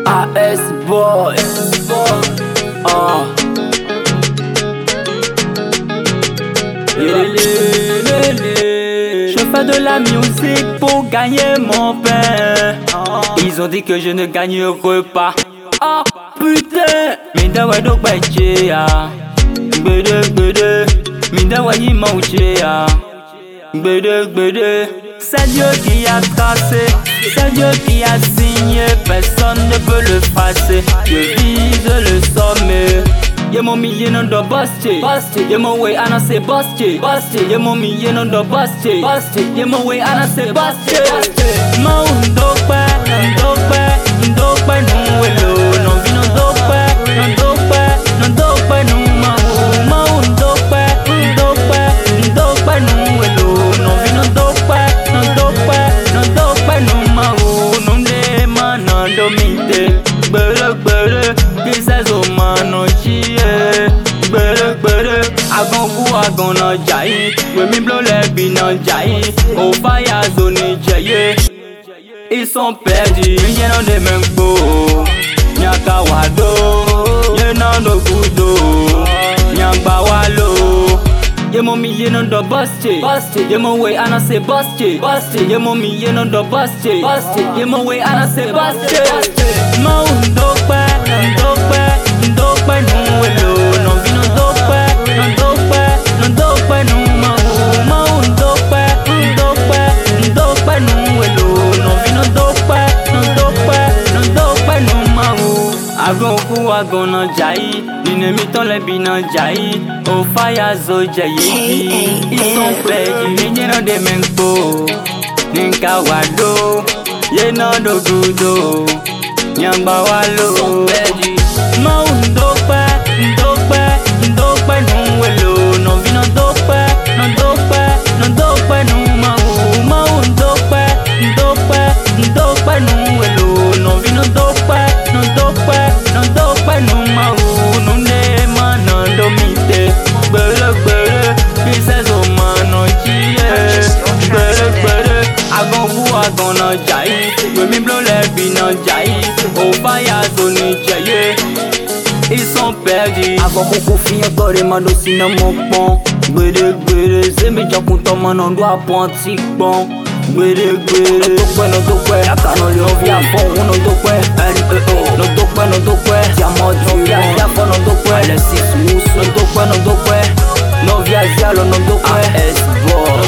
AS Boy. Je fais de la musique pour gagner mon pain. Ils ont dit que je ne gagnerai pas. Ah putain, mindawa do bache ya. Gbede, mindawa yi mauche ya. Gbede, c'est Dieu qui a tracé, c'est Dieu qui a signé, personne ne peut le passer. Je vise le sommet. Ye mo mi ye no do buste. Ye mo way ana say buste. Ye mo mi ye no do buste. Ye mo way ana say buste. Ma ndokpe no welo no vi no dokpe no ma ndokpe no welo no vi no dokpe no ma no de ma no domite. Gbere this is o ma no chi. Agon na jai, we mi blow lebi na jai. Oh fire zone jaye. Ils sont perdus, y'a non de mengo. Nyaka wado, y'a non de kudo. Nyamba walo. Ye mo mi ye non do buste. Ye mo way ana say buste. Ye mo mi ye non do buste. Ye mo way ana say buste. Ma ndokpe no welo no vi no dokpe no ma ndokpe no welo no vi no dokpe no ma agon na jai nine mi ton lebi na jai o fire zo jaye ils sont perdus ye no de menko ninka wado ye no do gudo nyamba walo ma ndokpe no welo no vi no dokpe no ma ndokpe no welo no vi no dokpe no ma no ne ma no domite. Gbere this is o ma no chie. Gbere agon na jai we mi blow lebi na jai o fire zone jaye. Ils sont perdus. Avant beaucoup fin encore et mando sina mon pont. Gbere zemi jakunto man doit ponti bon. Gbere no dokwe yaka no le ovia fon no dokwe no dokwe diamant du ya fon no dokwe le 6 no dokwe no via zialo no dokwe AS Boy.